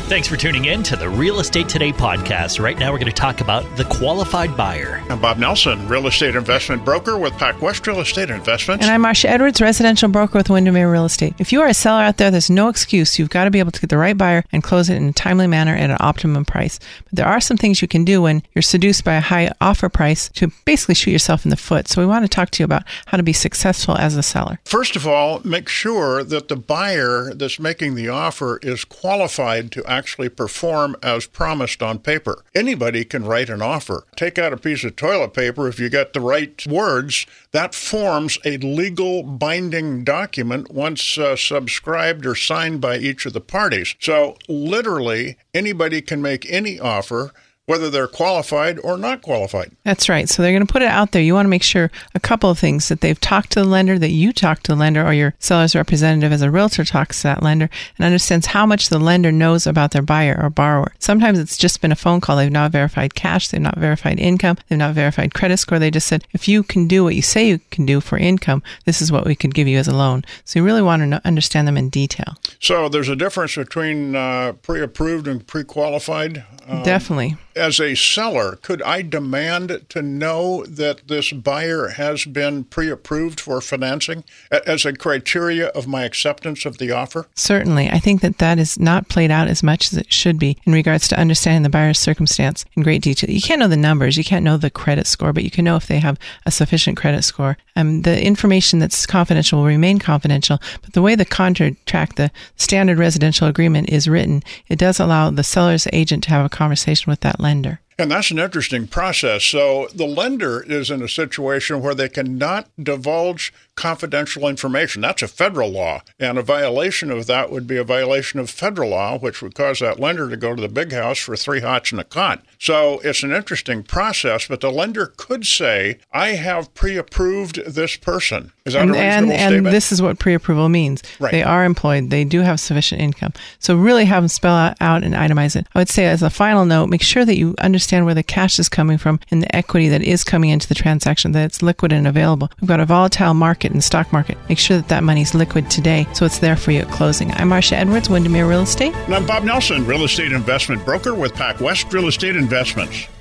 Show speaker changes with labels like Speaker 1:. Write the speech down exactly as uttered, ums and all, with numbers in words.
Speaker 1: Thanks for tuning in to the Real Estate Today podcast. Right now, we're going to talk about the qualified buyer.
Speaker 2: I'm Bob Nelson, real estate investment broker with PacWest Real Estate Investments.
Speaker 3: And I'm Marcia Edwards, residential broker with Windermere Real Estate. If you are a seller out there, there's no excuse. You've got to be able to get the right buyer and close it in a timely manner at an optimum price. But there are some things you can do when you're seduced by a high offer price to basically shoot yourself in the foot. So we want to talk to you about how to be successful as a seller.
Speaker 2: First of all, make sure that the buyer that's making the offer is qualified to actually perform as promised on paper. Anybody can write an offer. Take out a piece of toilet paper. If you got the right words, that forms a legal binding document once uh, subscribed or signed by each of the parties. So literally, anybody can make any offer, whether they're qualified or not qualified.
Speaker 3: That's right. So they're going to put it out there. You want to make sure a couple of things, that they've talked to the lender, that you talk to the lender, or your seller's representative as a realtor talks to that lender and understands how much the lender knows about their buyer or borrower. Sometimes it's just been a phone call. They've not verified cash. They've not verified income. They've not verified credit score. They just said, if you can do what you say you can do for income, this is what we could give you as a loan. So you really want to know, understand them in detail.
Speaker 2: So there's a difference between uh, pre-approved and pre-qualified? Um,
Speaker 3: Definitely.
Speaker 2: As a seller, could I demand to know that this buyer has been pre-approved for financing as a criteria of my acceptance of the offer?
Speaker 3: Certainly. I think that that is not played out as much as it should be in regards to understanding the buyer's circumstance in great detail. You can't know the numbers. You can't know the credit score, but you can know if they have a sufficient credit score. Um, the information that's confidential will remain confidential, but the way the contract, the standard residential agreement is written, it does allow the seller's agent to have a conversation with that lender.
Speaker 2: And that's an interesting process. So the lender is in a situation where they cannot divulge confidential information. That's a federal law. And a violation of that would be a violation of federal law, which would cause that lender to go to the big house for three hots and a cot. So it's an interesting process, but the lender could say, I have pre-approved this person. Is that
Speaker 3: and,
Speaker 2: a reasonable
Speaker 3: and,
Speaker 2: statement?
Speaker 3: And this is what pre-approval means.
Speaker 2: Right.
Speaker 3: They are employed. They do have sufficient income. So really have them spell out, out and itemize it. I would say as a final note, make sure that you understand where the cash is coming from and the equity that is coming into the transaction, that it's liquid and available. We've got a volatile market and stock market. Make sure that that money's liquid today so it's there for you at closing. I'm Marcia Edwards, Windermere Real Estate.
Speaker 2: And I'm Bob Nelson, real estate investment broker with PacWest Real Estate Investments.